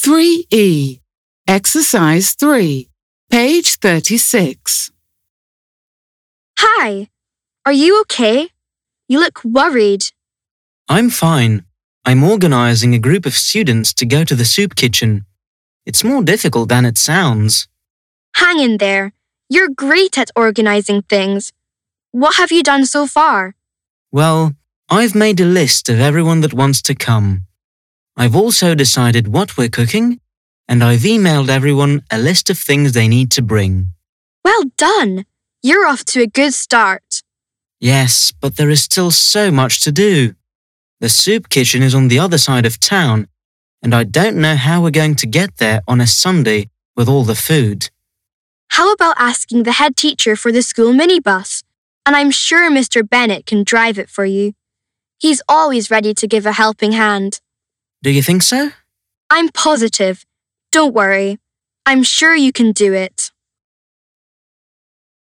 3E. Exercise 3. Page 36. Hi, are you okay? You look worried. I'm fine. I'm organizing a group of students to go to the soup kitchen. It's more difficult than it sounds. Hang in there. You're great at organizing things. What have you done so far? Well, I've made a list of everyone that wants to come. I've also decided what we're cooking, and I've emailed everyone a list of things they need to bring. Well done. You're off to a good start. Yes, but there is still so much to do. The soup kitchen is on the other side of town, and I don't know how we're going to get there on a Sunday with all the food. How about asking the head teacher for the school minibus? And I'm sure Mr. Bennett can drive it for you. He's always ready to give a helping hand. Do you think so? I'm positive. Don't worry. I'm sure you can do it.